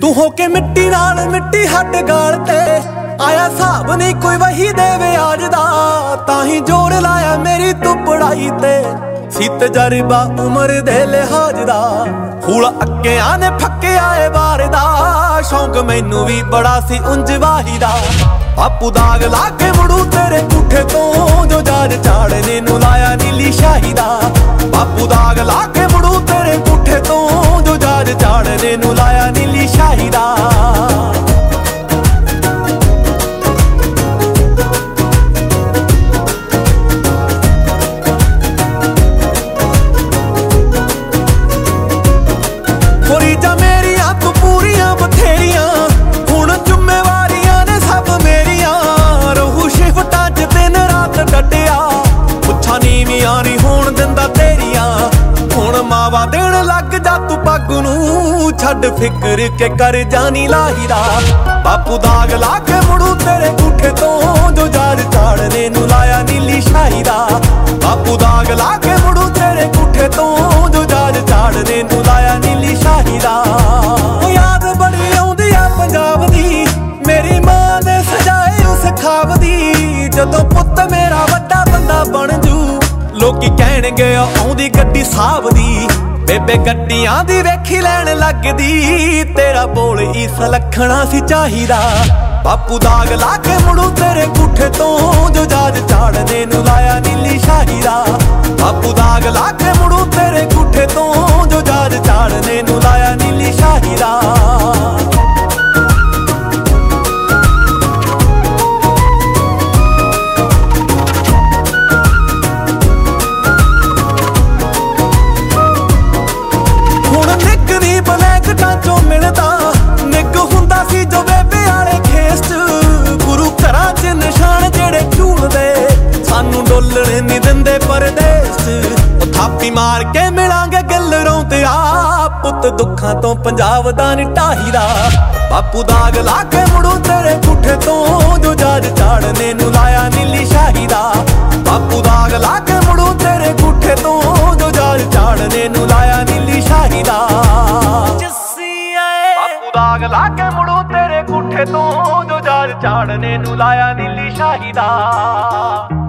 ਤੂੰ ਹੋ ਕੇ ਮਿੱਟੀ ਨਾਲ ਮਿੱਟੀ ਹੱਡ ਗਾਲ ਤੇ ਆਇਆ ਹਿਸਾਬ ਨਹੀਂ ਕੋਈ ਵਹੀ ਦੇਵੇ ਅੱਜ ਦਾ। ਤਾਂ ਹੀ ਜੋਰ ਲਾਇਆ ਮੇਰੀ ਤੂੰ ਪੜਾਈ ਤੇ ਸੀ ਤਜਰਬਾ ਉਮਰ ਦੇ ਲਿਹਾਜ਼ ਦਾ। ਫੂਲ ਅੱਕਿਆਂ ਨੇ ਫੱਕਿਆ ਏ ਬਾਰ ਦਾ ਸ਼ੌਂਕ ਮੈਨੂੰ ਵੀ ਬੜਾ ਸੀ ਉਂਝ ਵਾਹੀ ਦਾ। ਬਾਪੂ ਦਾਗ ਲਾ ਕੇ ਮੁੜੂ ਤੇਰੇ ਪੁੱਠੇ ਤੋਂ ਜੋ ਜਾਜ ਝਾੜਨੇ ਨੂੰ ਲਾਇਆ ਨੀਲੀ ਸ਼ਾਹੀ ਦਾ। ਬਾਪੂ ਦਾਗ ਲਾ ਕੇ ਮੁੜੂ ਤੇਰੇ ਪੁੱਠੇ ਤੋਂ ਜੋ ਜਾਜ ਝਾੜਨੇ ਨੂੰ ਲਾਇਆ ਨੀਲੀ ਸ਼ਾਹੀ ਦਾ। ਜਾ ਮੇਰੀਆਂ ਤੂੰ ਪੂਰੀਆਂ ਬਥੇਰੀਆਂ ਹੁਣ ਜ਼ਿੰਮੇਵਾਰੀਆਂ ਨੇ ਸਭ ਮੇਰੀਆਂ। ਰਹੂ ਸ਼ਿਫਟਾਂ 'ਚ ਦਿਨ ਰਾਤ ਡੱਡਿਆ ਪੁੱਛਾਂ ਨੀਵੀਆਂ ਨੀ ਹੋਣ ਦਿੰਦਾ ਤੇਰੀਆਂ। ਹੁਣ ਮਾਵਾ ਦੇਣ ਲੱਗ ਜਾ ਤੂੰ ਪੱਗ ਨੂੰ ਛੱਡ ਫਿਕਰ ਕੇ ਕਰ ਜਾਨੀ ਲਾਹੀਦਾ। ਬਾਪੂ ਦਾਗ ਲਾ ਕੇ ਮੁੜੂ ਤੇਰੇ ਗੁੱਠੇ ਤੋਂ ਜੋ ਜਾਜ ਝਾੜਨੇ ਨੂੰ ਲਾਇਆ ਨੀਲੀ ਸ਼ਾਹੀ ਦਾ। ਬਾਪੂ ਦਾਗ ਲਾ ਕੇ ਮੁੜੂ ਤੇਰੇ ਗੁੱਠੇ ਤੋਂ ਜੋ ਜਾਜ ਝਾੜਨੇ ਨੂੰ ਲਾਇਆ ਨੀਲੀ ਸ਼ਾਹੀ ਦਾ। ਯਾਦ ਬੜੀ ਆਉਂਦੀ ਆ ਪੰਜਾਬ ਦੀ ਮੇਰੀ ਮਾਂ ਨੇ ਸਜਾਏ ਉਸ ਖਾਬ ਦੀ। ਜਦੋਂ ਪੁੱਤ ਮੇਰਾ ਵੱਡਾ ਬੰਦਾ ਬਣ ਜੂ ਲੋਕੀ ਕਹਿਣਗੇ ਆਉਂਦੀ ਗੱਡੀ ਸਾਹਬ ਦੀ। ਬੇਬੇ ਗੱਡੀਆਂ ਦੀ ਵੇਖੀ ਲੈਣ ਲੱਗਦੀ ਤੇਰਾ ਬੋਲ ਇਸ ਲੱਖਣਾ ਸੀ ਚਾਹੀਦਾ। ਬਾਪੂ ਦਾਗ ਲਾ ਕੇ ਮੁੜੂ ਤੇਰੇ ਗੁੱਠੇ ਤੋਂ ਜੋ ਜਾਜ ਝਾੜਨੇ ਨੂੰ ਲਾਇਆ ਨੀਲੀ ਸ਼ਾਹੀ ਦਾ। ਬਾਪੂ ਦਾਗ ਲਾ ਕੇ ਮੁੜੂ ਤੇਰੇ ਗੁੱਠੇ ਤੋਂ ਜੋ ਜਾਜ ਝਾੜਨੇ ਨੂੰ ਲਾਇਆ ਨੀਲੀ ਸ਼ਾਹੀ ਦਾ। ਹੁਣ ਨਿੱਕ ਨੀ ਬਲੈਕਟਾਂ ਚੋਂ ਮਿਲਦਾ ਨਿੱਕ ਹੁੰਦਾ ਸੀ ਜੋ ਬੇਬੇ ਵਾਲੇ ਖੇਸ 'ਚ। ਗੁਰੂ ਘਰਾਂ 'ਚ ਨਿਸ਼ਾਨ ਜਿਹੜੇ ਝੂਲਦੇ ਸਾਨੂੰ ਡੋਲਣ ਨੀ ਦਿੰਦੇ ਪਰਦੇਸ 'ਚ। ਥਾਪੀ ਮਾਰ ਕੇ ਮਿਲਾਂਗੇ ਗੱਲਰੋਂ ਤੇ ਆ ਪੁੱਤ ਦੁੱਖਾਂ ਤੋਂ ਪੰਜਾਬ ਦਾ ਨੀ ਢਾਹੀਦਾ। ਬਾਪੂ ਦਾਗ ਲਾ ਕੇ ਮੁੜੂ ਤੇਰੇ ਗੁੱਠੇ ਤੋਂ ਜੋ ਜਾਜ ਝਾੜਨੇ ਨੂੰ ਲਾਇਆ ਨੀਲੀ ਸ਼ਾਹੀ ਦਾ। ਬਾਪੂ ਦਾਗ ਲਾ ਕੇ ਮੁੜੂ ਤੇਰੇ ਗੁੱਠੇ ਤੋਂ ਜੋ ਜਾਜ ਝਾੜਨੇ ਨੂੰ ਲਾਇਆ ਨੀਲੀ ਸ਼ਾਹੀ ਦਾ। ਬਾਪੂ ਦਾਗ ਲਾ ਕੇ ਮੁੜੂ ਤੇਰੇ ਗੁੱਠੇ ਤੋਂ ਜੋ ਜਾਜ ਝਾੜਨੇ ਨੂੰ ਲਾਇਆ ਨੀਲੀ ਸ਼ਾਹੀ ਦਾ।